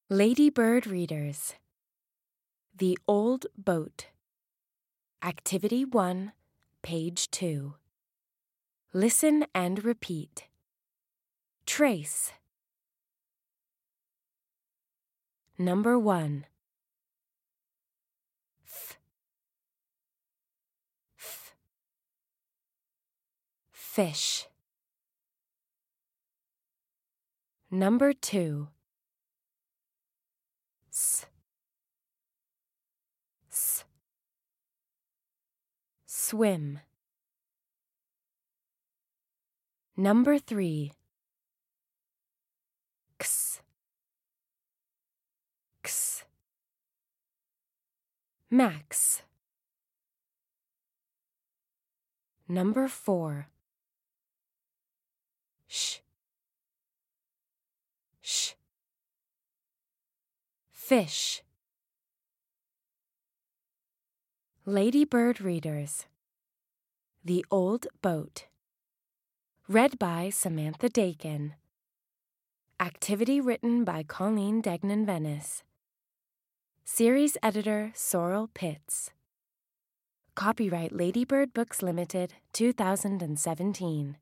Ladybird Readers. The Old Boat. Activity 1, page 2. Listen and repeat. Trace. Number 1. Fish. Number 2. Swim. Number 3. Max. Number 4. Fish. Ladybird Readers. The Old Boat. Read by Samantha Dakin. Activity written by Colleen Degnan-Venice. Series editor Sorrel Pitts. Copyright Ladybird Books Limited, 2017.